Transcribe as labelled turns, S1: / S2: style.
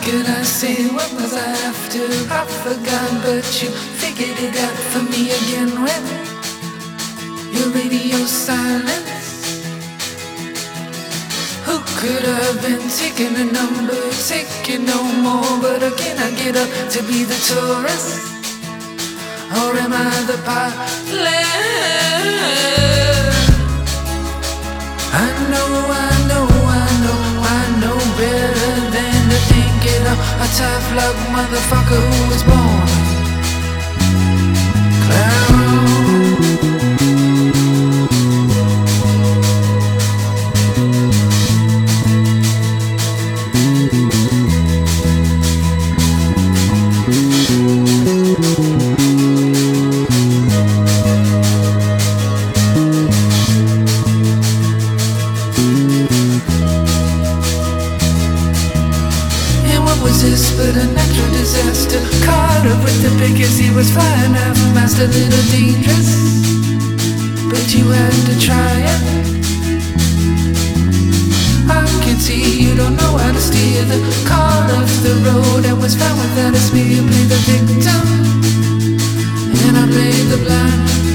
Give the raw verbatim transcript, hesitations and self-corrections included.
S1: could I say? What was I after? I forgot, but you figured it out for me again when your radio silence. Who could have been taking a number, taking no more? But again, I get up to be the tourist, or am I the pilot? I know, I know, I know, I know better than to think it up. A tough luck motherfucker who was born clown. Was this but a natural disaster? Caught up with the biggest, he was flying half mast, a little dangerous, but you had to try it. I can see you don't know how to steer the car off the road and was found without a smear. You played the victim and I played the blind.